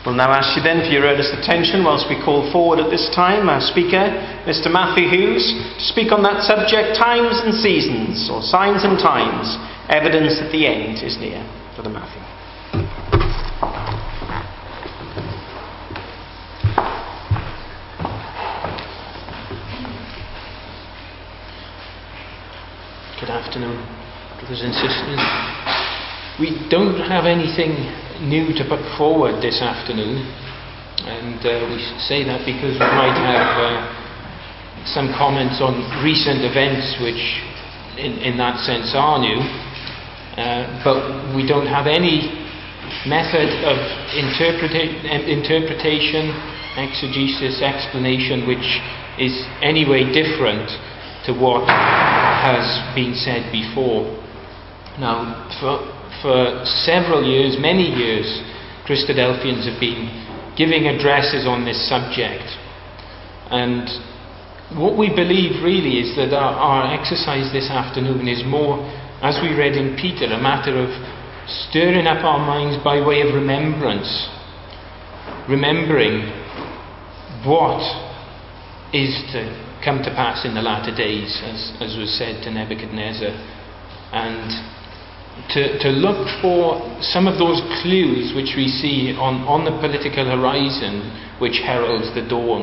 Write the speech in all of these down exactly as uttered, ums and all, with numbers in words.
We'll now ask you then for your earnest attention whilst we call forward at this time our speaker, Mister Matthew Hughes, to speak on that subject, times and seasons, or signs and times, evidence that the end is near. Brother Matthew. Good afternoon, brothers and sisters. We don't have anything new to put forward this afternoon, and uh, we say that because we might have uh, some comments on recent events which in, in that sense are new, uh, but we don't have any method of interpreta- interpretation, exegesis, explanation which is anyway different to what has been said before. Now, for For several years, many years, Christadelphians have been giving addresses on this subject. And what we believe really is that our, our exercise this afternoon is more, as we read in Peter, a matter of stirring up our minds by way of remembrance. Remembering what is to come to pass in the latter days, as, as was said to Nebuchadnezzar. And To, to look for some of those clues which we see on, on the political horizon which heralds the dawn.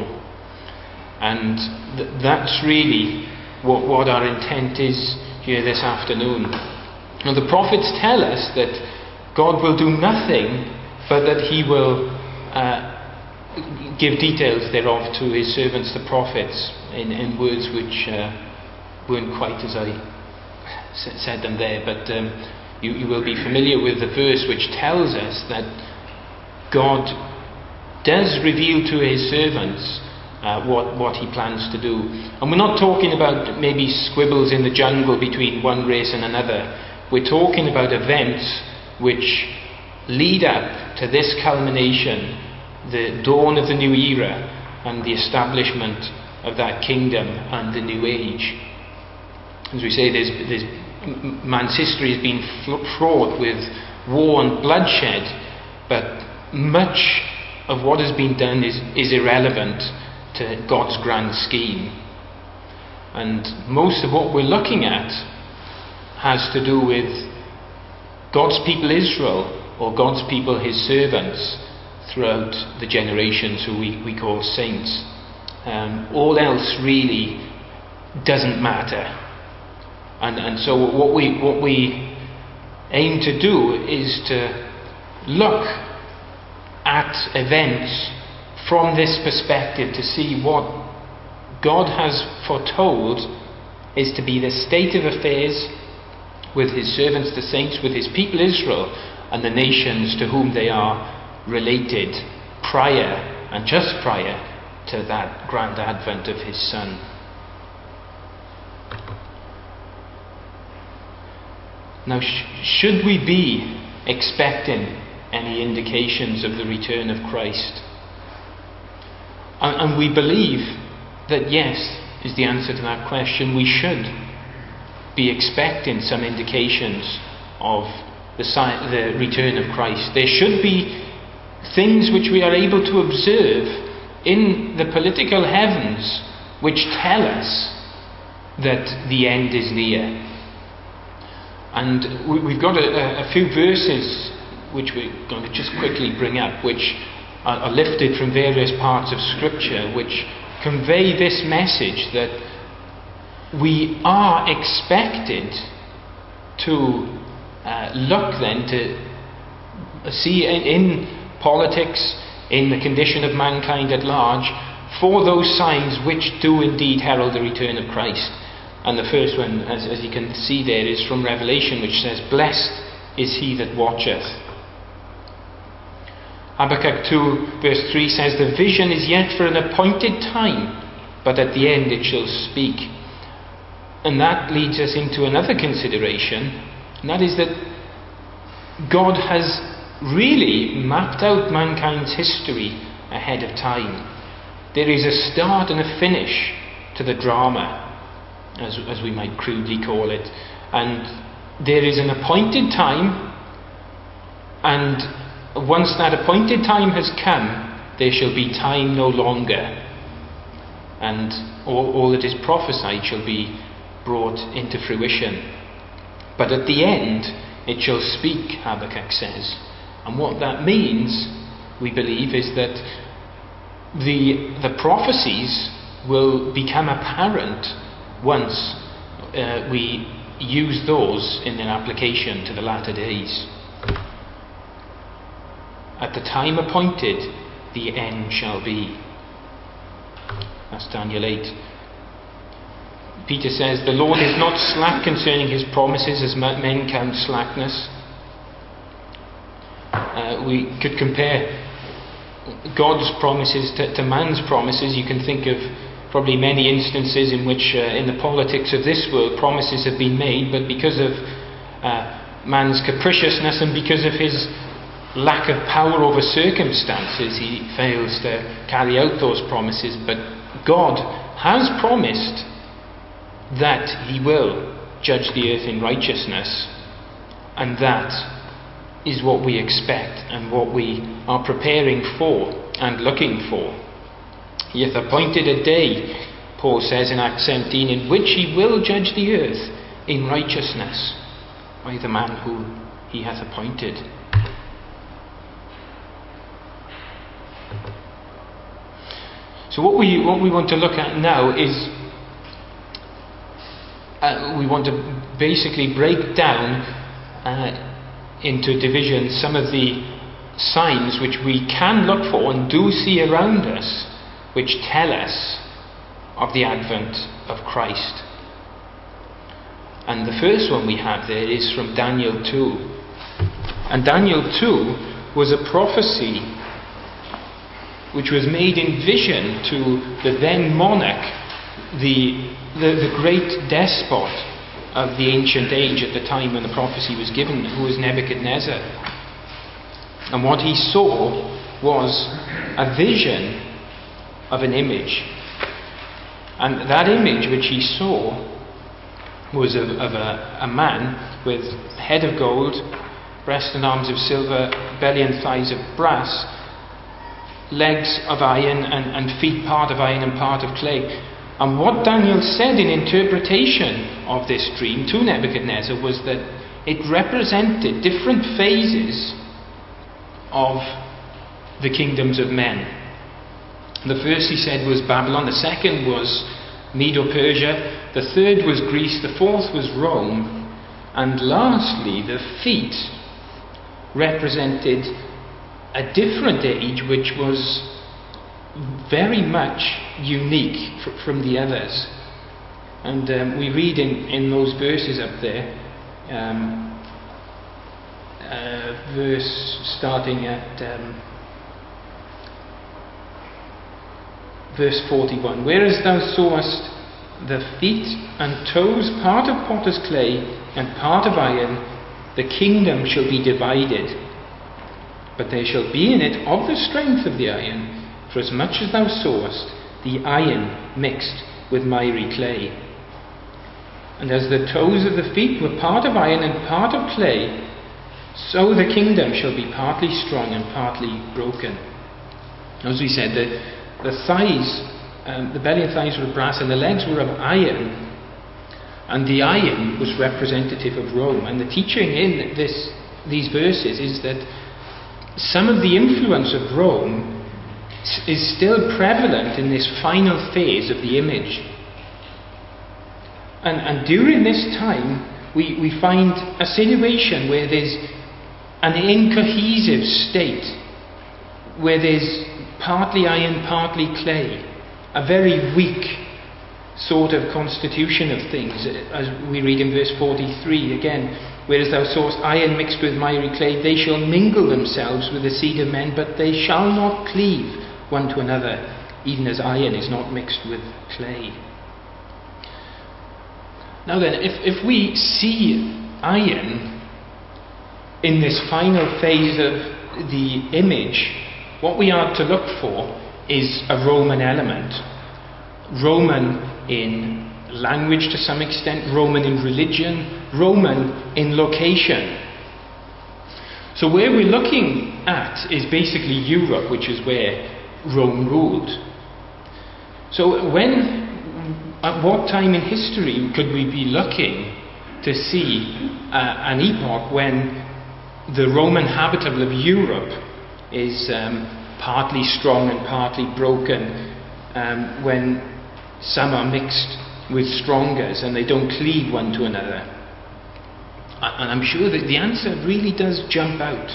And th- that's really what, what our intent is here this afternoon. Now, the prophets tell us that God will do nothing but that he will uh, give details thereof to his servants the prophets in, in words which uh, weren't quite as I said them there, but um, You, you will be familiar with the verse which tells us that God does reveal to his servants uh, what, what he plans to do. And we're not talking about maybe squibbles in the jungle between one race and another. We're talking about events which lead up to this culmination, the dawn of the new era and the establishment of that kingdom and the new age. As we say, there's, there's man's history has been fraught with war and bloodshed, but much of what has been done is, is irrelevant to God's grand scheme. And most of what we're looking at has to do with God's people Israel, or God's people, his servants, throughout the generations who we, we call saints. Um, all else really doesn't matter. And, and so what we what we aim to do is to look at events from this perspective to see what God has foretold is to be the state of affairs with his servants, the saints, with his people Israel, and the nations to whom they are related prior and just prior to that grand advent of his Son. Now, sh- should we be expecting any indications of the return of Christ? And, and we believe that yes, is the answer to that question. We should be expecting some indications of the, si- the return of Christ. There should be things which we are able to observe in the political heavens which tell us that the end is near. And we've got a, a few verses which we're going to just quickly bring up, which are, are lifted from various parts of Scripture, which convey this message that we are expected to uh, look then to see in, in politics, in the condition of mankind at large, for those signs which do indeed herald the return of Christ. And the first one, as, as you can see there, is from Revelation, which says, "Blessed is he that watcheth." Habakkuk two verse three says, "The vision is yet for an appointed time, but at the end it shall speak." And that leads us into another consideration, and that is that God has really mapped out mankind's history ahead of time. There is a start and a finish to the drama, as, as we might crudely call it, and there is an appointed time and once that appointed time has come, there shall be time no longer, and all, all that is prophesied shall be brought into fruition. But at the end it shall speak, Habakkuk says. And what that means, we believe, is that the, the prophecies will become apparent once uh, we use those in their application to the latter days. At the time appointed, the end shall be. That's Daniel eight. Peter says, the Lord is not slack concerning his promises, as men count slackness. Uh, we could compare God's promises to, to man's promises. You can think of probably many instances in which uh, in the politics of this world promises have been made, but because of uh, man's capriciousness and because of his lack of power over circumstances, he fails to carry out those promises. But God has promised that he will judge the earth in righteousness, and that is what we expect and what we are preparing for and looking for. He hath appointed a day, Paul says in Acts seventeen, in which he will judge the earth in righteousness by the man who he hath appointed. So what we what we want to look at now is uh, we want to basically break down uh, into divisions some of the signs which we can look for and do see around us, which tell us of the advent of Christ. And the first one we have there is from Daniel two. And Daniel two was a prophecy which was made in vision to the then monarch, the, the, the great despot of the ancient age at the time when the prophecy was given, who was Nebuchadnezzar. And what he saw was a vision of an image. And that image which he saw was of, of a, a man with head of gold, breast and arms of silver, belly and thighs of brass, legs of iron, and, and feet part of iron and part of clay. And what Daniel said in interpretation of this dream to Nebuchadnezzar was that it represented different phases of the kingdoms of men. The first, he said, was Babylon. The second was Medo-Persia. The third was Greece. The fourth was Rome. And lastly, the feet represented a different age which was very much unique f- from the others. And um, we read in, in those verses up there, um, uh, verse starting at um, verse forty-one. Whereas thou sawest the feet and toes, part of potter's clay and part of iron, the kingdom shall be divided. But there shall be in it of the strength of the iron, for as much as thou sawest the iron mixed with miry clay. And as the toes of the feet were part of iron and part of clay, so the kingdom shall be partly strong and partly broken. As we said, the, the thighs, um, the belly and thighs were of brass, and the legs were of iron. And the iron was representative of Rome. And the teaching in this, these verses is that some of the influence of Rome is still prevalent in this final phase of the image. And, and during this time, we, we find a situation where there's an incohesive state, where there's partly iron, partly clay, a very weak sort of constitution of things, as we read in verse forty-three again. Whereas thou sawest iron mixed with miry clay, they shall mingle themselves with the seed of men, but they shall not cleave one to another, even as iron is not mixed with clay. Now then, if, if we see iron in this final phase of the image, what we are to look for is a Roman element. Roman in language to some extent, Roman in religion, Roman in location. So where we're looking at is basically Europe, which is where Rome ruled. So when, at what time in history could we be looking to see uh, an epoch when the Roman habitable of Europe is um, partly strong and partly broken, um, when some are mixed with strongers and they don't cleave one to another? And I'm sure that the answer really does jump out.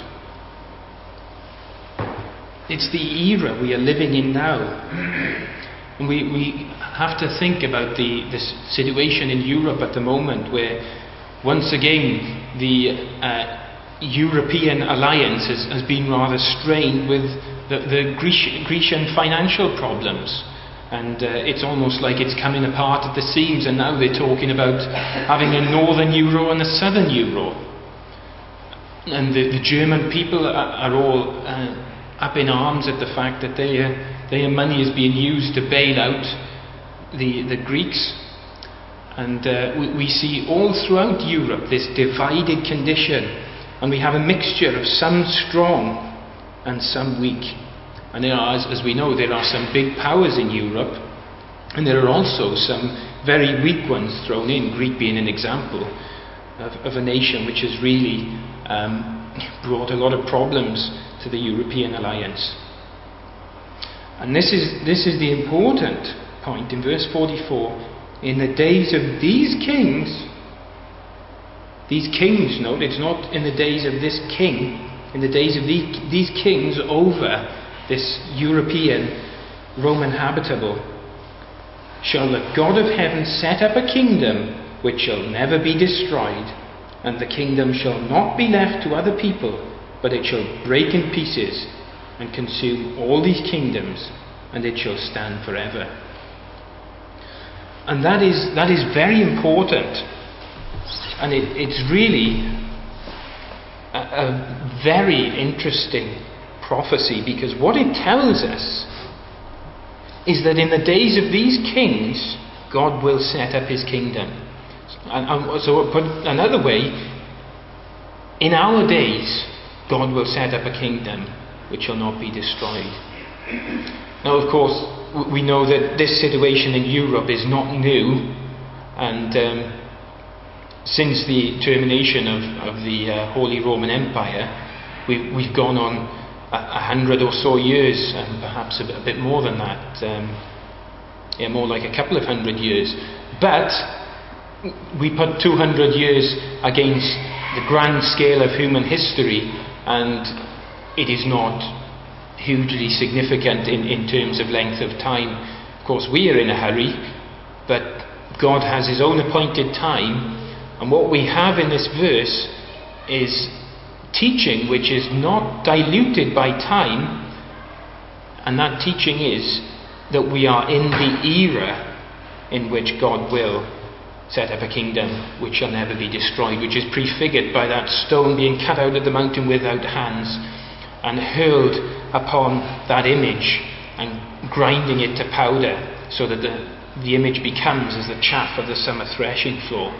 It's the era we are living in now. And we, we have to think about the, the situation in Europe at the moment, where once again the uh, European alliance has, has been rather strained with the, the Grecian, Grecian financial problems. And uh, it's almost like it's coming apart at the seams, and now they're talking about having a northern euro and a southern euro. And the, the German people are, are all uh, up in arms at the fact that their, their money is being used to bail out the, the Greeks. And uh, we, we see all throughout Europe this divided condition, and we have a mixture of some strong and some weak. And there are, as, as we know, there are some big powers in Europe, and there are also some very weak ones thrown in, Greece being an example of, of a nation which has really um, brought a lot of problems to the European alliance. And this is, this is the important point in verse forty-four. In the days of these kings, these kings, note, it's not in the days of this king, in the days of the, these kings over this European Roman habitable, shall the God of heaven set up a kingdom which shall never be destroyed, and the kingdom shall not be left to other people, but it shall break in pieces and consume all these kingdoms, and it shall stand forever. And that is, that is very important, and it, it's really a, a very interesting prophecy, because what it tells us is that in the days of these kings, God will set up his kingdom. And, and so, put another way, in our days, God will set up a kingdom which shall not be destroyed. Now, of course, we know that this situation in Europe is not new, and um, since the termination of, of the uh, Holy Roman Empire, we've, we've gone on a hundred or so years, and perhaps a bit, a bit more than that, um, yeah, more like a couple of hundred years. But we put two hundred years against the grand scale of human history, and it is not hugely significant in, in terms of length of time. Of course, we are in a hurry, but God has his own appointed time, and what we have in this verse is teaching which is not diluted by time, and that teaching is that we are in the era in which God will set up a kingdom which shall never be destroyed, which is prefigured by that stone being cut out of the mountain without hands and hurled upon that image and grinding it to powder, so that the, the image becomes as the chaff of the summer threshing floor.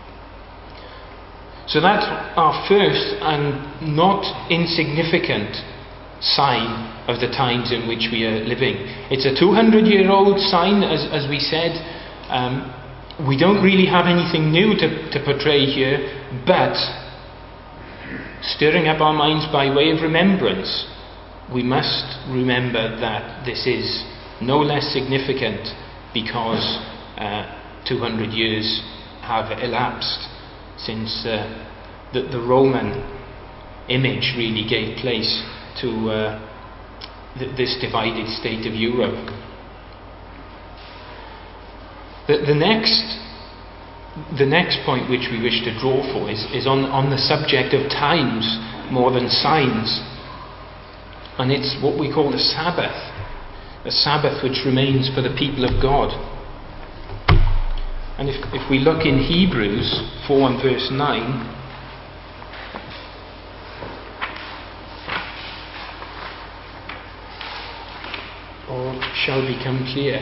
So that's our first and not insignificant sign of the times in which we are living. It's a two hundred year old sign, as, as we said. Um, we don't really have anything new to, to portray here, but stirring up our minds by way of remembrance, we must remember that this is no less significant because uh, two hundred years have elapsed since uh, the, the Roman image really gave place to uh, th- this divided state of Europe. The, the next the next point which we wish to draw for is, is on, on the subject of times more than signs, and it's what we call the Sabbath, the Sabbath which remains for the people of God. And if, if we look in Hebrews four and verse nine, all shall become clear.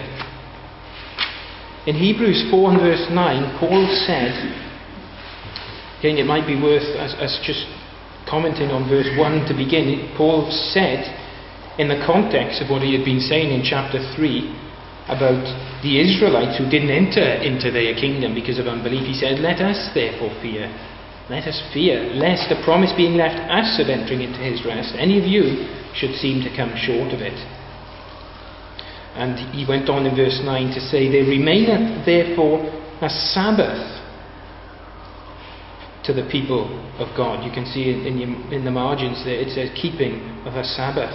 In Hebrews four and verse nine, Paul said, again, it might be worth us, us just commenting on verse one to begin, Paul said, in the context of what he had been saying in chapter three about the Israelites who didn't enter into their kingdom because of unbelief, he said, "Let us therefore fear. Let us fear, lest the promise being left us of entering into his rest, any of you should seem to come short of it." And he went on in verse nine to say, "There remaineth therefore a Sabbath to the people of God." You can see in, in, in the margins there, it says keeping of a Sabbath.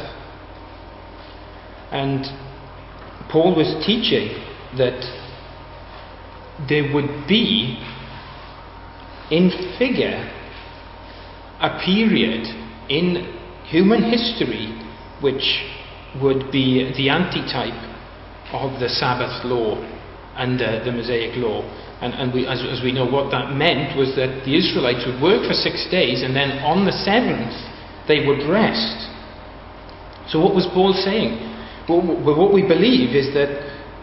And Paul was teaching that there would be, in figure, a period in human history which would be the antitype of the Sabbath law under the Mosaic law. And, and we, as, as we know, what that meant was that the Israelites would work for six days and then on the seventh they would rest. So what was Paul saying? Well, what we believe is that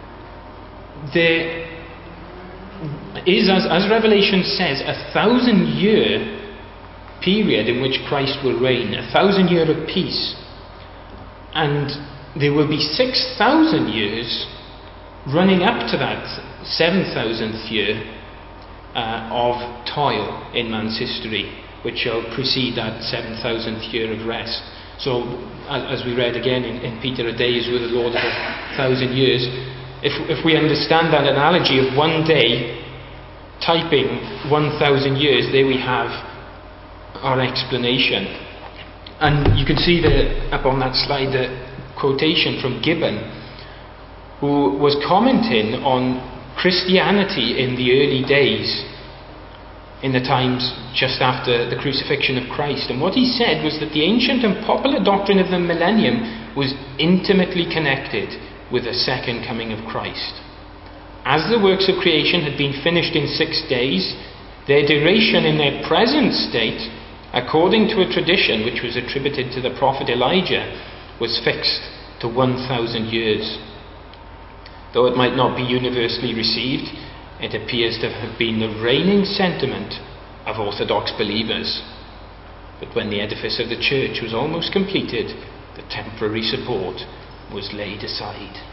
there is, as, as Revelation says, a thousand year period in which Christ will reign, a thousand year of peace. And there will be six thousand years running up to that seven thousandth year uh, of toil in man's history, which shall precede that seven thousandth year of rest. So, as we read again in, in Peter, a day is with the Lord of a thousand years. If, if we understand that analogy of one day typing one thousand years, there we have our explanation. And you can see the, up on that slide the quotation from Gibbon, who was commenting on Christianity in the early days, in the times just after the crucifixion of Christ. And what he said was that the ancient and popular doctrine of the millennium was intimately connected with the second coming of Christ. As the works of creation had been finished in six days, their duration in their present state, according to a tradition which was attributed to the prophet Elijah, was fixed to one thousand years. Though it might not be universally received, it appears to have been the reigning sentiment of Orthodox believers. But when the edifice of the church was almost completed, the temporary support was laid aside.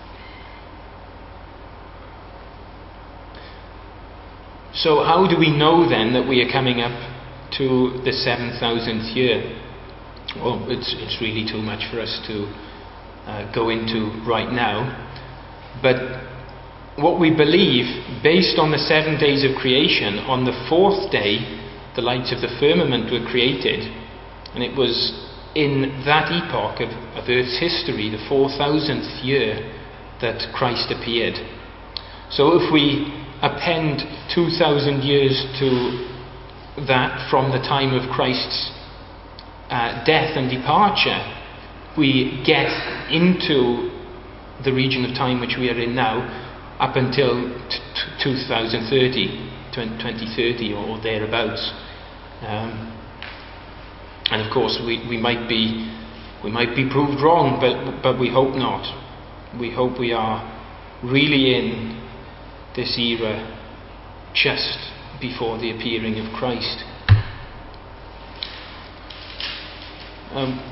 So how do we know then that we are coming up to the seven thousandth year? Well, it's, it's really too much for us to uh, go into right now. But what we believe, based on the seven days of creation, on the fourth day the lights of the firmament were created, and it was in that epoch of, of Earth's history, the four thousandth year, that Christ appeared. So if we append two thousand years to that from the time of Christ's uh, death and departure, we get into the region of time which we are in now, up until t- t- twenty thirty, twenty thirty or thereabouts. Um, and of course we, we might be we might be proved wrong, but but we hope not. We hope we are really in this era just before the appearing of Christ. Um,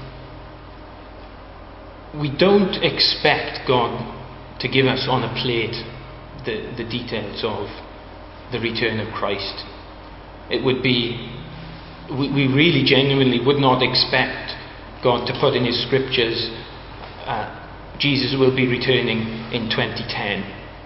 we don't expect God to give us on a plate the, the details of the return of Christ. It would be, we, we really genuinely would not expect God to put in his scriptures, uh, Jesus will be returning in twenty ten.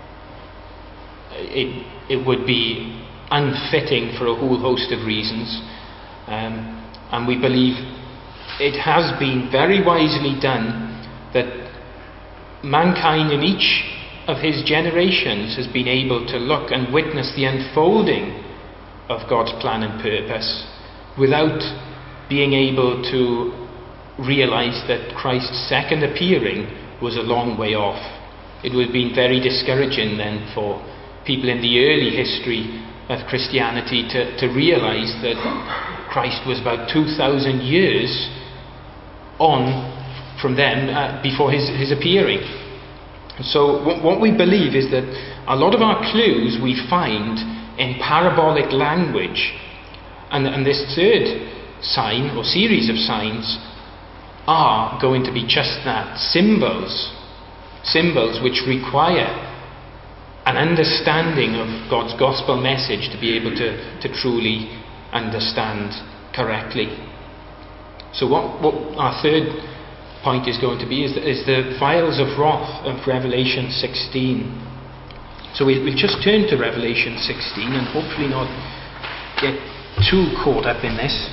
It, it would be unfitting for a whole host of reasons, um, and we believe it has been very wisely done that mankind in each of his generations has been able to look and witness the unfolding of God's plan and purpose without being able to realise that Christ's second appearing was a long way off. It would have been very discouraging then for people in the early history of Christianity to, to realise that Christ was about two thousand years on from them uh, before his, his appearing. So what, what we believe is that a lot of our clues we find in parabolic language, and, and this third sign or series of signs are going to be just that, symbols. Symbols which require an understanding of God's gospel message to be able to, to truly understand correctly. So what, what our third point is going to be is the, is the vials of wrath of Revelation sixteen. So we, we'll just turn to Revelation sixteen and hopefully not get too caught up in this.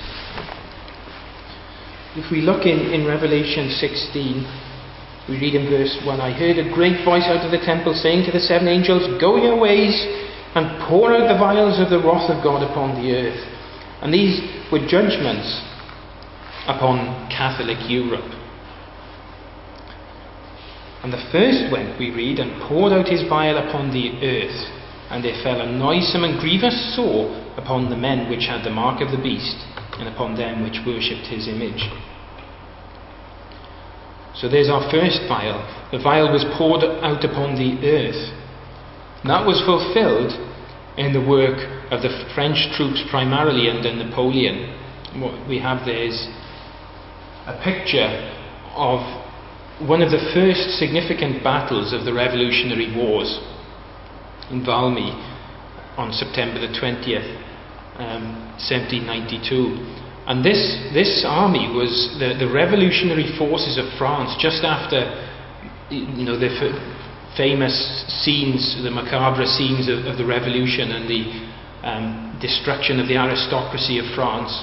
If we look in, in Revelation sixteen, we read in verse one, I heard a great voice out of the temple saying to the seven angels, go your ways and pour out the vials of the wrath of God upon the earth. And these were judgments upon Catholic Europe. And the first went, we read, and poured out his vial upon the earth, and there fell a noisome and grievous sore upon the men which had the mark of the beast, and upon them which worshipped his image. So there's our first vial. The vial was poured out upon the earth. And that was fulfilled in the work of the French troops primarily under Napoleon. And what we have there is a picture of one of the first significant battles of the Revolutionary Wars in Valmy on September the twentieth, um, seventeen ninety-two. And this, this army was the, the revolutionary forces of France just after, you know, the f- famous scenes, the macabre scenes of, of the revolution and the um, destruction of the aristocracy of France.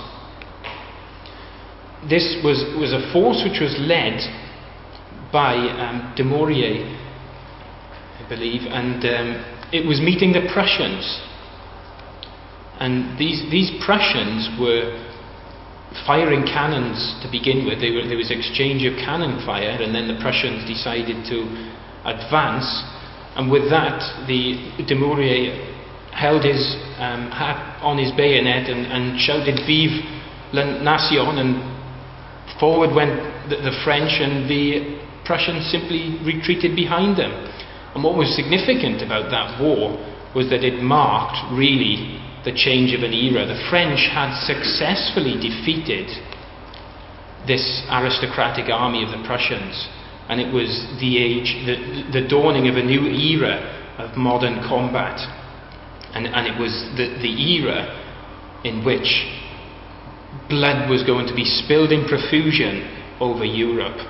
This was, was a force which was led by um, de Maurier, I believe, and um, it was meeting the Prussians. And these, these Prussians were firing cannons to begin with. They were, there was exchange of cannon fire, and then the Prussians decided to advance. And with that, the de Maurier held his um, hat on his bayonet and, and shouted "Vive la Nation!" and forward went the, the French, and the Prussians simply retreated behind them. And what was significant about that war was that it marked really the change of an era. The French had successfully defeated this aristocratic army of the Prussians, and it was the age, the, the dawning of a new era of modern combat, and, and it was the, the era in which blood was going to be spilled in profusion over Europe.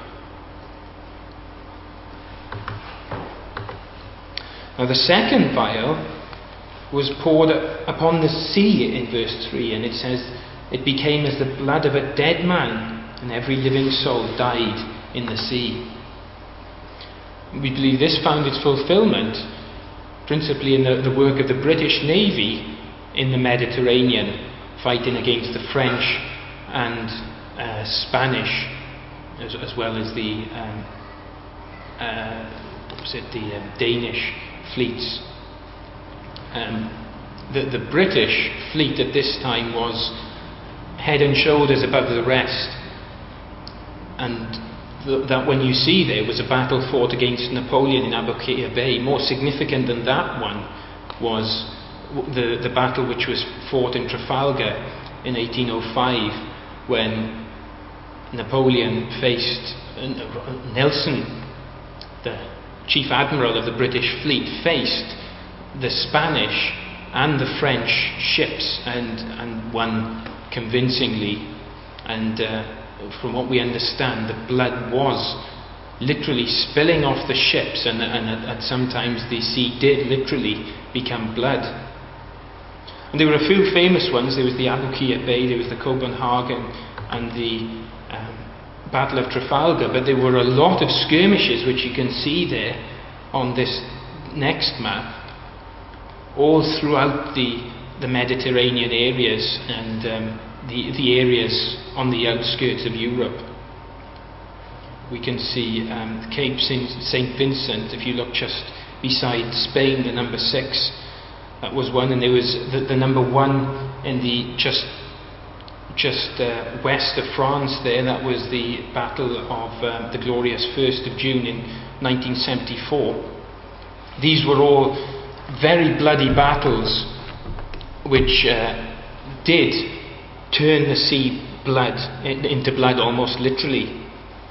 Now the second vial was poured upon the sea in verse three, and it says, it became as the blood of a dead man, and every living soul died in the sea. We believe this found its fulfillment principally in the, the work of the British Navy in the Mediterranean, fighting against the French and uh, Spanish, as, as well as the um, uh, what was it, the um, Danish fleets. Um, the, the British fleet at this time was head and shoulders above the rest, and th- that when you see there was a battle fought against Napoleon in Aboukir Bay. More significant than that one was the, the battle which was fought in Trafalgar in eighteen oh five, when Napoleon faced uh, Nelson, the chief admiral of the British fleet, faced the Spanish and the French ships, and, and won convincingly. And uh, from what we understand, the blood was literally spilling off the ships, and, and at, at sometimes the sea did literally become blood. And there were a few famous ones. There was the Aboukir Bay, there was the Copenhagen, and the um, Battle of Trafalgar. But there were a lot of skirmishes, which you can see there on this next map, all throughout the, the Mediterranean areas and um, the, the areas on the outskirts of Europe. We can see um, Cape Saint Vincent, if you look just beside Spain, the number six, that was one, and there was the, the number one in the just just uh, west of France there, that was the Battle of um, the glorious first of June in nineteen seventy-four. These were all very bloody battles which uh, did turn the sea blood, into blood almost literally.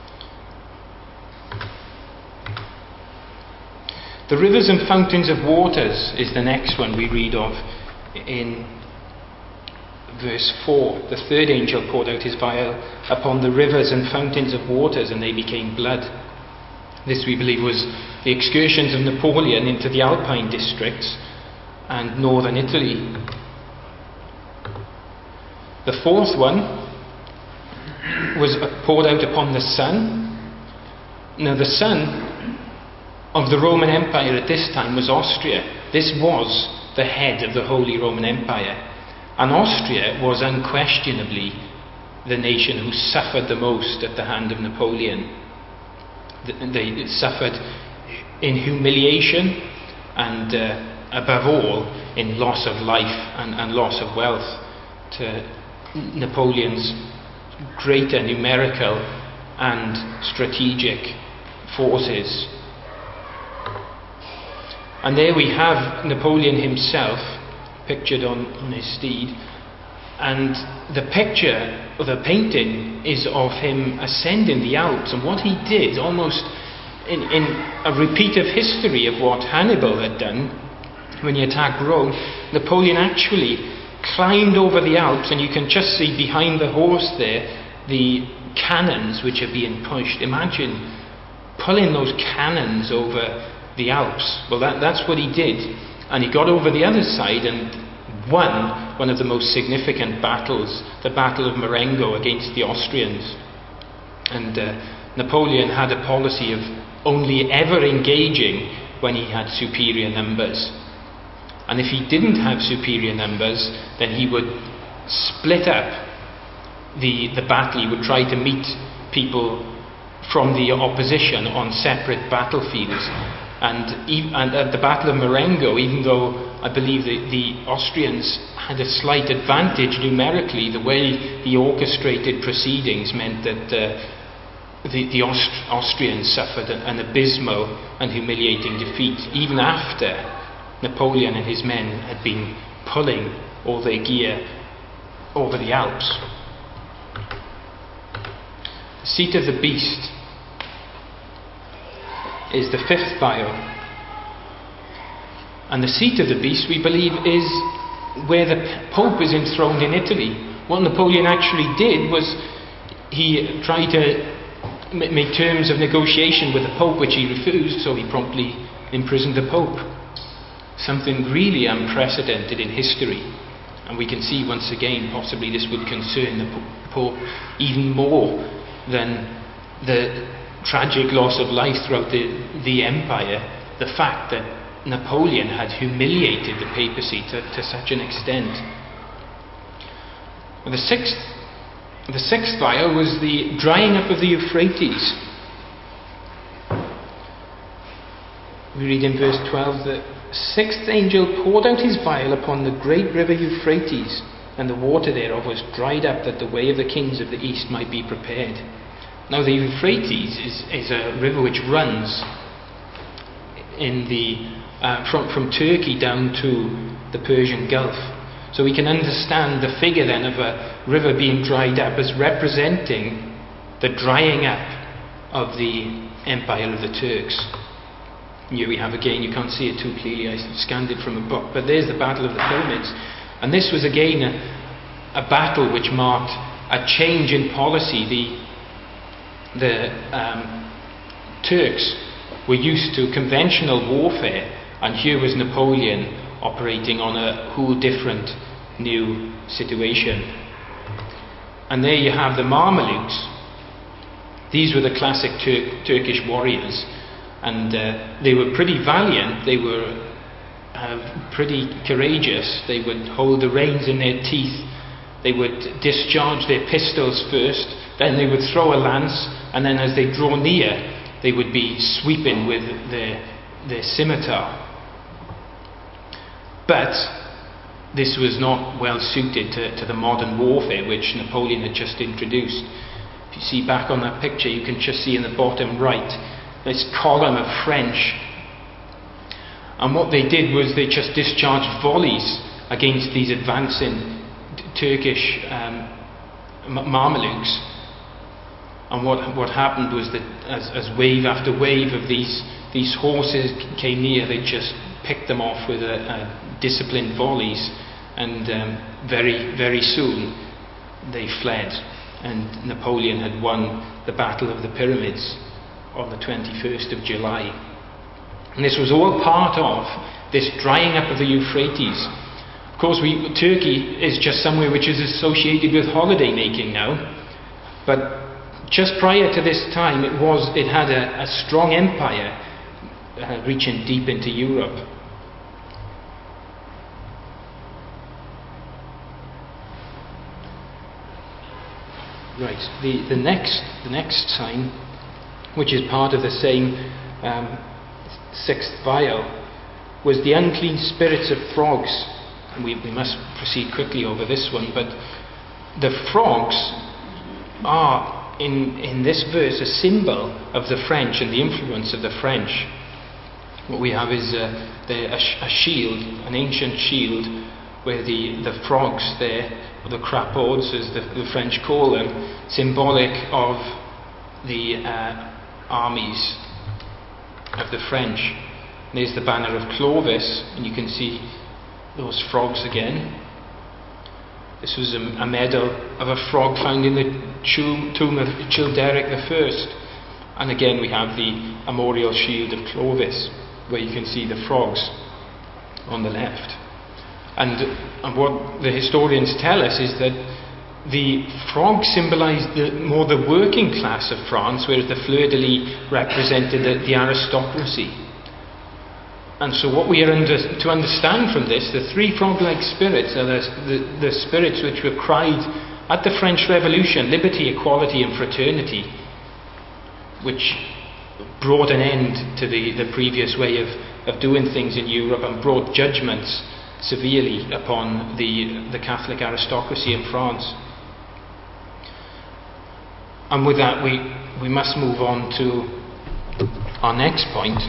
The rivers and fountains of waters is the next one we read of in verse four. The third angel poured out his vial upon the rivers and fountains of waters, and they became blood. This, we believe, was the excursions of Napoleon into the Alpine districts and northern Italy. The fourth one was poured out upon the sun. Now, the sun of the Roman Empire at this time was Austria. This was the head of the Holy Roman Empire. And Austria was unquestionably the nation who suffered the most at the hand of Napoleon. They suffered in humiliation and, uh, above all, in loss of life and, and loss of wealth to Napoleon's greater numerical and strategic forces. And there we have Napoleon himself pictured on, on his steed, and the picture or the painting is of him ascending the Alps. And what he did, almost in, in a repeat of history of what Hannibal had done when he attacked Rome, Napoleon actually climbed over the Alps, and you can just see behind the horse there the cannons which are being pushed. Imagine pulling those cannons over the Alps. Well, that, that's what he did, and he got over the other side and won one of the most significant battles, the Battle of Marengo against the Austrians. And uh, Napoleon had a policy of only ever engaging when he had superior numbers, and if he didn't have superior numbers, then he would split up the, the battle. He would try to meet people from the opposition on separate battlefields. And, and at the Battle of Marengo, even though I believe the, the Austrians had a slight advantage numerically, the way he orchestrated proceedings meant that uh, the, the Aust- Austrians suffered an, an abysmal and humiliating defeat, even after Napoleon and his men had been pulling all their gear over the Alps. The seat of the beast is the fifth vial. And the seat of the beast, we believe, is where the Pope is enthroned in Italy. What Napoleon actually did was he tried to make terms of negotiation with the Pope, which he refused, so he promptly imprisoned the Pope. Something really unprecedented in history. And we can see once again, possibly this would concern the Pope even more than the tragic loss of life throughout the, the empire, the fact that Napoleon had humiliated the papacy to, to such an extent. The sixth, the sixth vial was the drying up of the Euphrates. We read in verse twelve, the sixth angel poured out his vial upon the great river Euphrates, and the water thereof was dried up, that the way of the kings of the east might be prepared. Now the Euphrates is, is a river which runs in the, uh, from, from Turkey down to the Persian Gulf. So we can understand the figure then of a river being dried up as representing the drying up of the empire of the Turks. Here we have again, you can't see it too clearly, I scanned it from a book, but there's the Battle of the Pyramids. And this was again a, a battle which marked a change in policy. The The um, Turks were used to conventional warfare, and here was Napoleon operating on a whole different new situation. And there you have the Mamelukes. These were the classic Tur- Turkish warriors, and uh, they were pretty valiant, they were uh, pretty courageous. They would hold the reins in their teeth, they would discharge their pistols first, then they would throw a lance, and then as they draw near, they would be sweeping with their, their scimitar. But this was not well suited to, to the modern warfare which Napoleon had just introduced. If you see back on that picture, you can just see in the bottom right this column of French. And what they did was they just discharged volleys against these advancing t- Turkish um, Mamelukes. And what what happened was that as, as wave after wave of these these horses came near, they just picked them off with a, a disciplined volleys, and um, very very soon they fled, and Napoleon had won the Battle of the Pyramids on the twenty-first of July. And this was all part of this drying up of the Euphrates. Of course, we, Turkey is just somewhere which is associated with holiday making now, but just prior to this time, it was it had a, a strong empire uh, reaching deep into Europe. Right. The the next the next sign, which is part of the same um, sixth vial, was the unclean spirits of frogs. And we we must proceed quickly over this one, but the frogs are, in, in this verse, a symbol of the French and the influence of the French. What we have is uh, the, a, sh- a shield, an ancient shield, where the, the frogs there, or the crapauds as the, the French call them, symbolic of the uh, armies of the French. And there's the banner of Clovis, and you can see those frogs again. This was a, a medal of a frog found in the tomb, tomb of Childeric the First. And again we have the armorial shield of Clovis, where you can see the frogs on the left. And, and what the historians tell us is that the frog symbolised the, more the working class of France, whereas the fleur-de-lis represented the, the aristocracy. And so what we are under, to understand from this, the three frog-like spirits are the, the, the spirits which were cried at the French Revolution: liberty, equality and fraternity, which brought an end to the, the previous way of, of doing things in Europe, and brought judgments severely upon the, the Catholic aristocracy in France. And with that we, we must move on to our next point.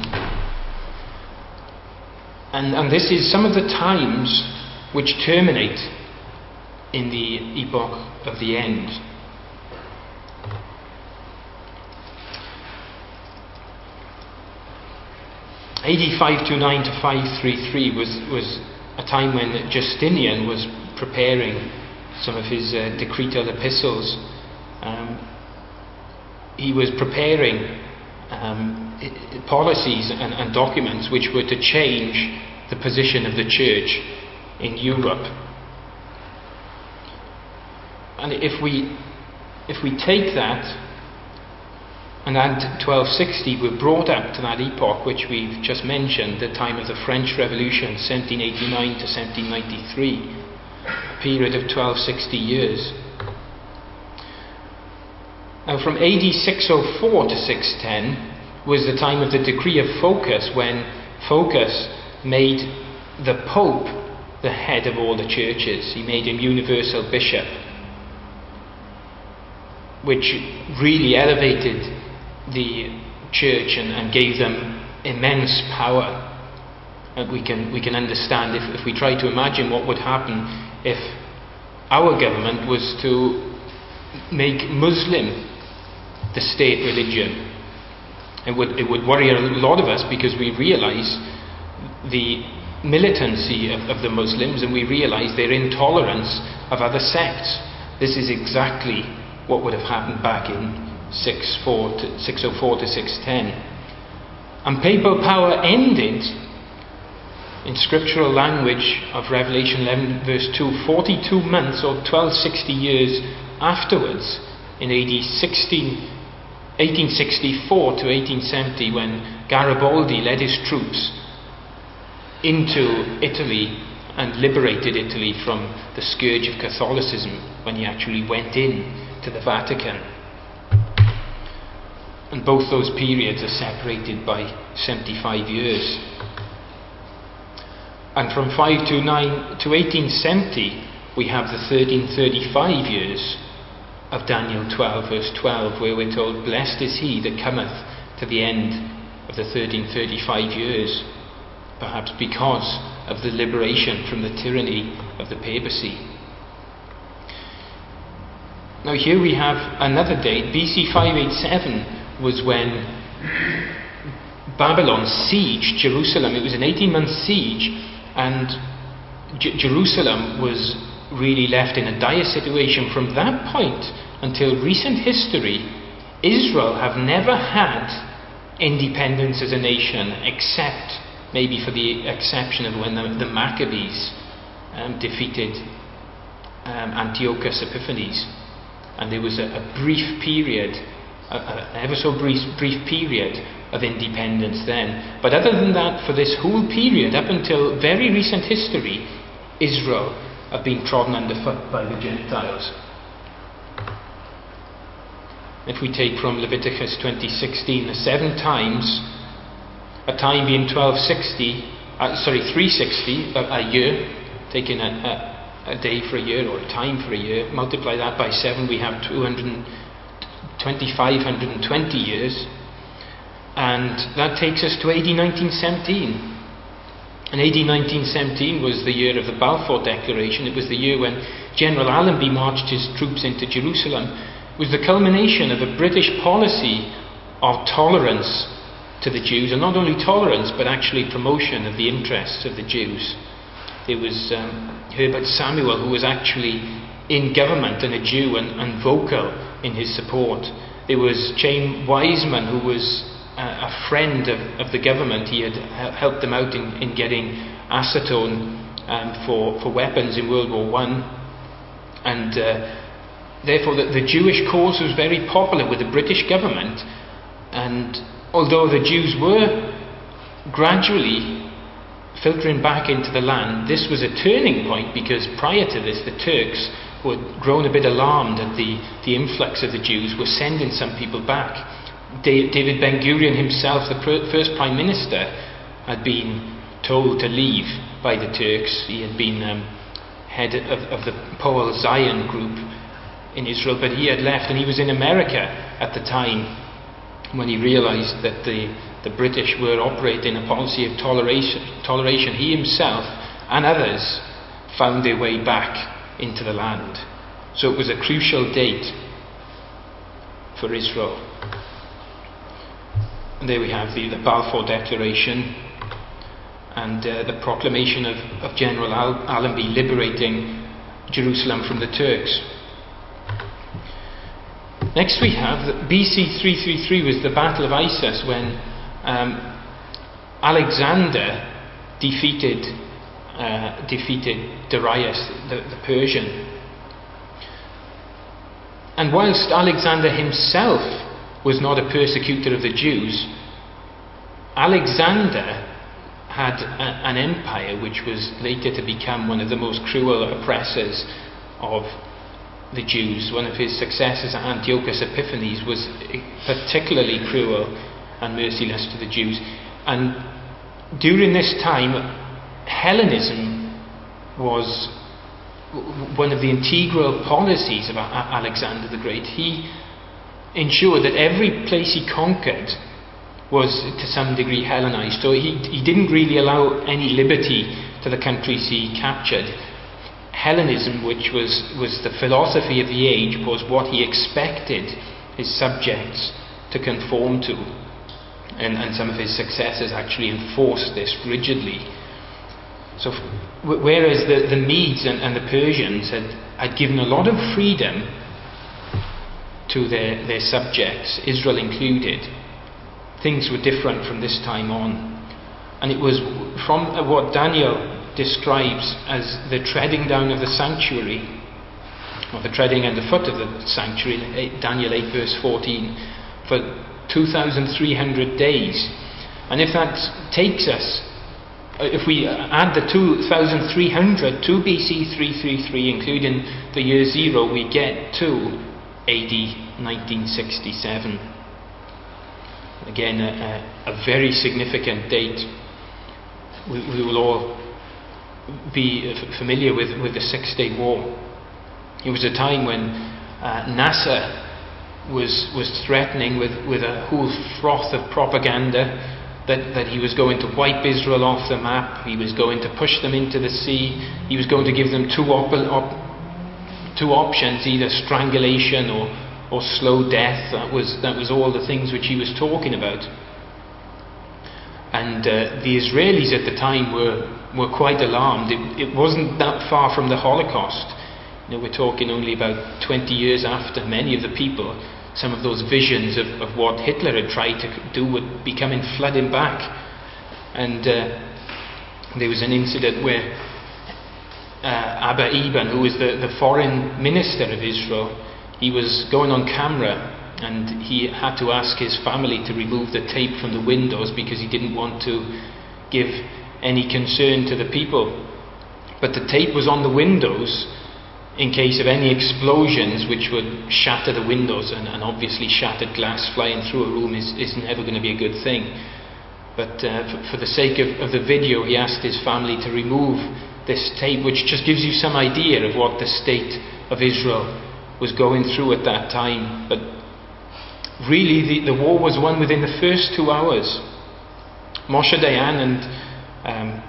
And, and this is some of the times which terminate in the epoch of the end. A D five twenty-nine to five thirty-three was, was a time when Justinian was preparing some of his uh, decretal epistles. Um, he was preparing um, policies and, and documents which were to change the position of the church in Europe. And if we if we take that and add twelve sixty, we're brought up to that epoch which we've just mentioned, the time of the French Revolution, seventeen eighty-nine to seventeen ninety-three, a period of twelve sixty years. Now from A D six oh four to six ten was the time of the decree of Phocas, when Phocas made the Pope the head of all the churches. He made him universal bishop, which really elevated the church and, and gave them immense power. And we can we can understand if, if we try to imagine what would happen if our government was to make Muslim the state religion. It would it would worry a lot of us, because we realise the militancy of, of the Muslims, and we realise their intolerance of other sects. This is exactly what would have happened back in six oh four to six ten. And papal power ended, in scriptural language of Revelation eleven verse two, forty-two months or twelve sixty years afterwards, in A D eighteen sixty-four to eighteen seventy, when Garibaldi led his troops into Italy and liberated Italy from the scourge of Catholicism, when he actually went in to the Vatican. And both those periods are separated by seventy-five years. And from five twenty-nine to eighteen seventy, we have the thirteen thirty-five years of Daniel twelve verse twelve, where we're told, "Blessed is he that cometh to the end of the thirteen thirty-five years," perhaps because of the liberation from the tyranny of the papacy. Now here we have another date. B C five eighty-seven was when Babylon sieged Jerusalem. It was an eighteen-month siege, and J- Jerusalem was really left in a dire situation. From that point until recent history, Israel have never had independence as a nation, except maybe for the exception of when the, the Maccabees um, defeated um, Antiochus Epiphanes. And there was a, a brief period, an ever so brief, brief period of independence then. But other than that, for this whole period, up until very recent history, Israel have been trodden underfoot by the Gentiles. If we take from Leviticus twenty sixteen, the seven times, a time being twelve sixty, uh, sorry, three sixty, a, a year, taking a, a a day for a year, or time for a year, multiply that by seven, we have two thousand five hundred twenty years, and that takes us to A D nineteen seventeen. And A D nineteen seventeen was the year of the Balfour Declaration. It was the year when General Allenby marched his troops into Jerusalem. It was the culmination of a British policy of tolerance to the Jews, and not only tolerance, but actually promotion of the interests of the Jews. There was um, Herbert Samuel, who was actually in government and a Jew, and, and vocal in his support. There was Chaim Weizmann, who was uh, a friend of, of the government. He had helped them out in, in getting acetone um, for, for weapons in World War One, and uh, therefore the, the Jewish cause was very popular with the British government. And although the Jews were gradually filtering back into the land, this was a turning point, because prior to this the Turks who had grown a bit alarmed at the, the influx of the Jews, were sending some people back. Da- David Ben-Gurion himself, the pr- first Prime Minister, had been told to leave by the Turks. He had been um, head of, of the Poal Zion group in Israel, but he had left, and he was in America at the time when he realised that the The British were operating a policy of toleration, toleration. He himself and others found their way back into the land. So it was a crucial date for Israel. And there we have the, the Balfour Declaration and uh, the proclamation of, of General Al- Allenby liberating Jerusalem from the Turks. Next we have that B C three thirty-three was the Battle of Issus, when Um, Alexander defeated uh, defeated Darius the, the Persian. And whilst Alexander himself was not a persecutor of the Jews, Alexander had a, an empire which was later to become one of the most cruel oppressors of the Jews. One of his successors, Antiochus Epiphanes, was particularly cruel and merciless to the Jews. And during this time, Hellenism was one of the integral policies of Alexander the Great. He ensured that every place he conquered was to some degree Hellenized. So he, he didn't really allow any liberty to the countries he captured. Hellenism, which was, was the philosophy of the age, was what he expected his subjects to conform to. And, and some of his successors actually enforced this rigidly. So, f- whereas the, the Medes and, and the Persians had, had given a lot of freedom to their, their subjects, Israel included, things were different from this time on. And it was from what Daniel describes as the treading down of the sanctuary, or the treading underfoot of the sanctuary, Daniel eight verse fourteen, for two thousand three hundred days. And if that takes us, if we add the two thousand three hundred to B C three thirty-three, including the year zero, we get to A D nineteen sixty-seven. Again, a, a very significant date. We, we will all be f- familiar with, with the Six Day War. It was a time when uh, NASA was was threatening with, with a whole froth of propaganda that, that he was going to wipe Israel off the map, he was going to push them into the sea, he was going to give them two, op- op- two options, either strangulation or, or slow death. That was, that was all the things which he was talking about. And uh, the Israelis at the time were, were quite alarmed. It, it wasn't that far from the Holocaust. You know, we're talking only about twenty years after. Many of the people, some of those visions of, of what Hitler had tried to do would be coming flooding back. And uh, there was an incident where uh, Abba Eban, who was the, the foreign minister of Israel, he was going on camera, and he had to ask his family to remove the tape from the windows because he didn't want to give any concern to the people. But the tape was on the windows in case of any explosions which would shatter the windows, and, and obviously shattered glass flying through a room is, is never going to be a good thing. But uh, for, for the sake of, of the video, he asked his family to remove this tape, which just gives you some idea of what the state of Israel was going through at that time. But really, the, the war was won within the first two hours. Moshe Dayan and um,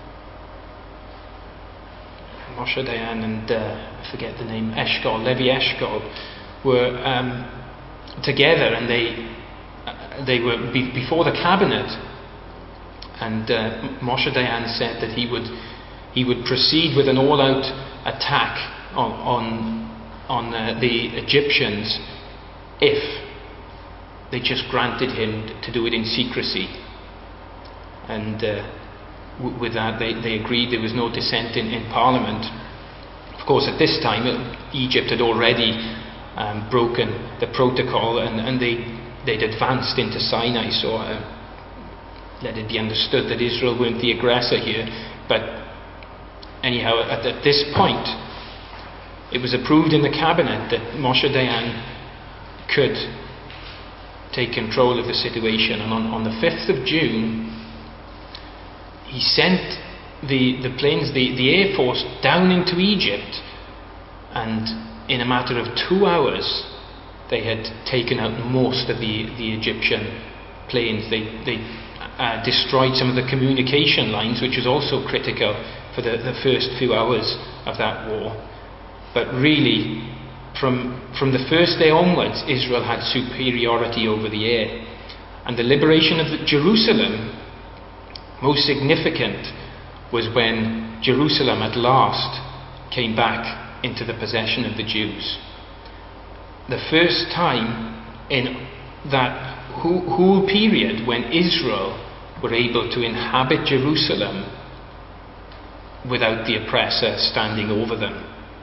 Moshe Dayan and uh, I forget the name, Eshkol, Levi Eshkol, were um, together, and they uh, they were be- before the cabinet. And uh, Moshe Dayan said that he would he would proceed with an all-out attack on on, on uh, the Egyptians if they just granted him to do it in secrecy. And uh, w- with that they, they agreed. There was no dissent in, in Parliament. Of course, at this time it, Egypt had already um, broken the protocol, and, and they, they'd advanced into Sinai, so uh, let it be understood that Israel weren't the aggressor here. But anyhow, at, at this point it was approved in the cabinet that Moshe Dayan could take control of the situation. And on, on the fifth of June, he sent the, the planes, the, the Air Force, down into Egypt, and in a matter of two hours they had taken out most of the, the Egyptian planes. They, they uh, destroyed some of the communication lines, which was also critical for the, the first few hours of that war. But really, From, from the first day onwards, Israel had superiority over the air. And the liberation of the Jerusalem, most significant, was when Jerusalem at last came back into the possession of the Jews. The first time in that whole period when Israel were able to inhabit Jerusalem without the oppressor standing over them.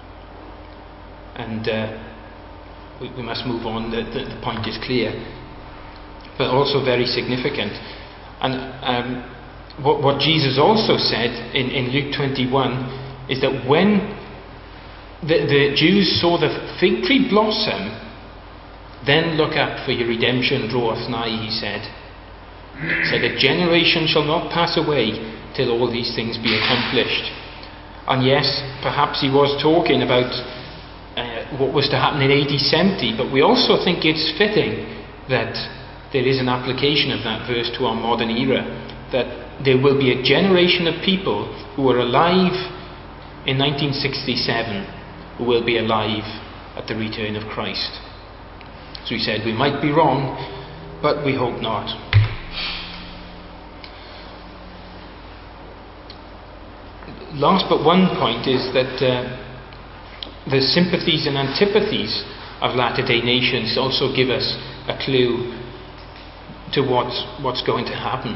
And uh, we, we must move on. The, the, the point is clear, but also very significant. And um, what, what Jesus also said in, in Luke twenty-one is that when the, the Jews saw the fig tree blossom, then look up, for your redemption draweth nigh, he said. He said, a generation shall not pass away till all these things be accomplished. And yes, perhaps he was talking about Uh, what was to happen in A D seventy, but we also think it's fitting that there is an application of that verse to our modern era, that there will be a generation of people who are alive in nineteen sixty-seven who will be alive at the return of Christ. As we said, we might be wrong, but we hope not. Last but one point is that uh, the sympathies and antipathies of Latter-day Nations also give us a clue to what's, what's going to happen.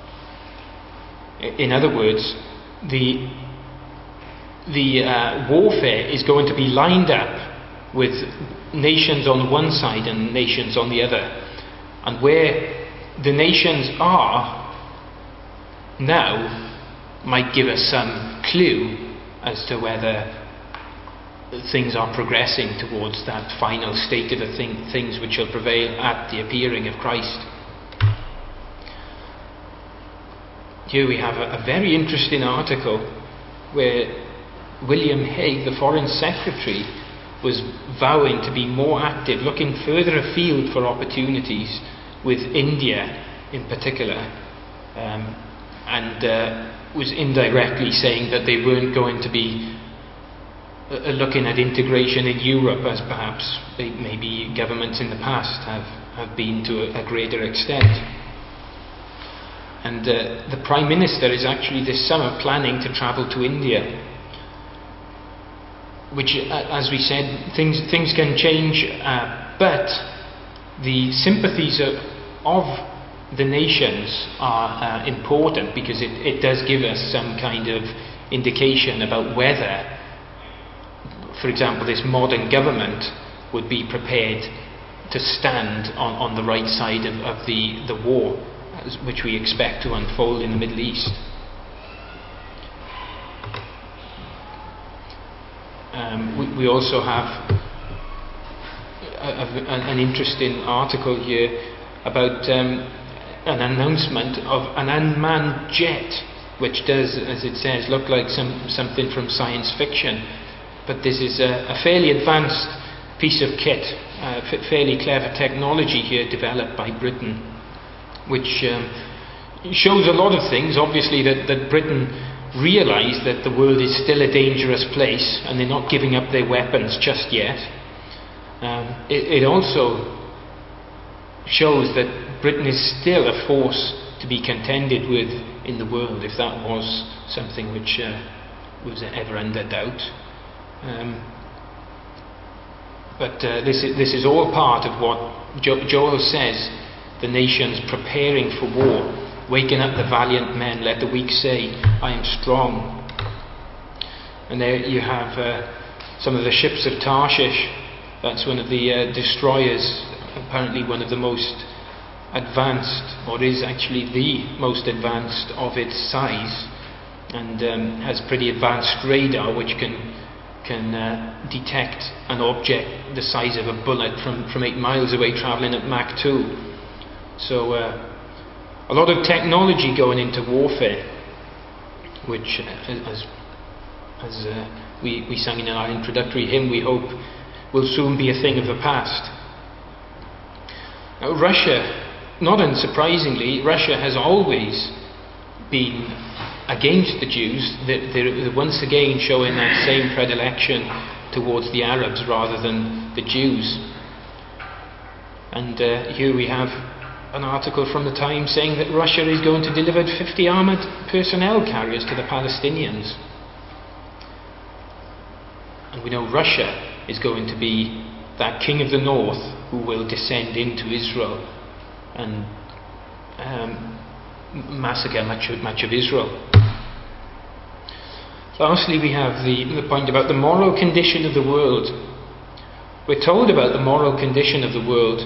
In other words, the, the uh, warfare is going to be lined up with nations on one side and nations on the other. And where the nations are now might give us some clue as to whether things are progressing towards that final state of the thing, things which shall prevail at the appearing of Christ. Here we have a, a very interesting article where William Hague, the Foreign Secretary, was vowing to be more active, looking further afield for opportunities with India in particular, um, and uh, was indirectly saying that they weren't going to be uh, looking at integration in Europe, as perhaps maybe governments in the past have, have been to a, a greater extent. And uh, the Prime Minister is actually this summer planning to travel to India, which, uh, as we said, things, things can change, uh, but the sympathies of, of the nations are uh, important, because it, it does give us some kind of indication about whether, for example, this modern government would be prepared to stand on, on the right side of, of the, the war which we expect to unfold in the Middle East. Um, we, we also have a, a, an interesting article here about um, an announcement of an unmanned jet, which does, as it says, look like some, something from science fiction. But this is a, a fairly advanced piece of kit, uh, f- fairly clever technology here developed by Britain, which um, shows a lot of things. Obviously that, that Britain realise that the world is still a dangerous place, and they're not giving up their weapons just yet. Um, it, it also shows that Britain is still a force to be contended with in the world, if that was something which uh, was ever under doubt. Um, but uh, this, is, this is all part of what jo- Joel says, the nations preparing for war, waking up the valiant men, let the weak say, I am strong. And there you have uh, some of the ships of Tarshish. That's one of the uh, destroyers, apparently one of the most advanced, or is actually the most advanced of its size, and um, has pretty advanced radar which can can uh, detect an object the size of a bullet from, from eight miles away, travelling at Mach two. So uh, a lot of technology going into warfare, which uh, as, as uh, we, we sang in our introductory hymn, we hope will soon be a thing of the past. Now, Russia, not unsurprisingly, Russia has always been against the Jews. They're, they're once again showing that same predilection towards the Arabs rather than the Jews. And uh, here we have an article from the Times saying that Russia is going to deliver fifty armoured personnel carriers to the Palestinians. And we know Russia is going to be that king of the north who will descend into Israel and um, massacre much of, much of Israel. Lastly, we have the, the point about the moral condition of the world. We're told about the moral condition of the world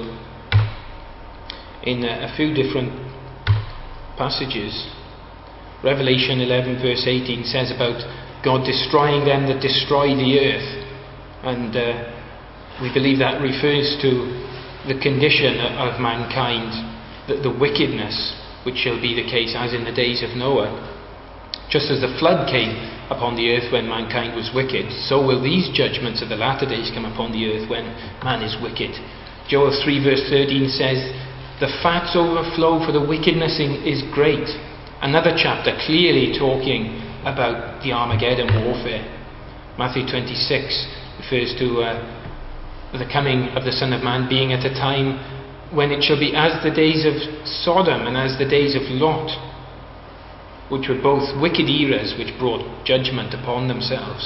in a, a few different passages. Revelation eleven verse eighteen says about God destroying them that destroy the earth, and uh, we believe that refers to the condition of mankind, the, the wickedness which shall be the case as in the days of Noah. Just as the flood came upon the earth when mankind was wicked, so will these judgments of the latter days come upon the earth when man is wicked. Joel three verse thirteen says, the fats overflow, for the wickedness in, is great. Another chapter clearly talking about the Armageddon warfare. Matthew twenty-six refers to uh, the coming of the Son of Man being at a time when it shall be as the days of Sodom and as the days of Lot, which were both wicked eras which brought judgment upon themselves.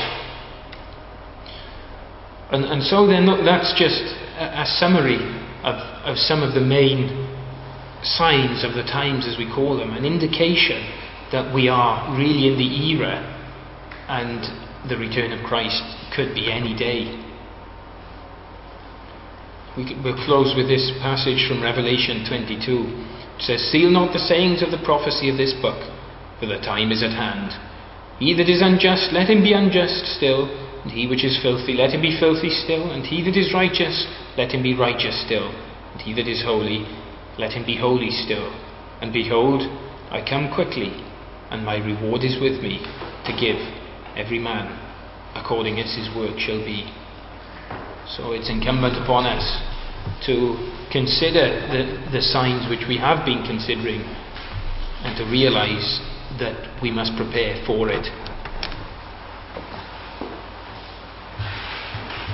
And, and so then that's just a, a summary of, of some of the main signs of the times, as we call them, an indication that we are really in the era and the return of Christ could be any day. We, we'll close with this passage from Revelation twenty-two. It says, seal not the sayings of the prophecy of this book, for the time is at hand. He that is unjust, let him be unjust still, and he which is filthy, let him be filthy still, and he that is righteous, let him be righteous still, and he that is holy, let him be holy still. And behold, I come quickly, and my reward is with me, to give every man according as his work shall be. So it's incumbent upon us to consider the, the signs which we have been considering, and to realise that we must prepare for it.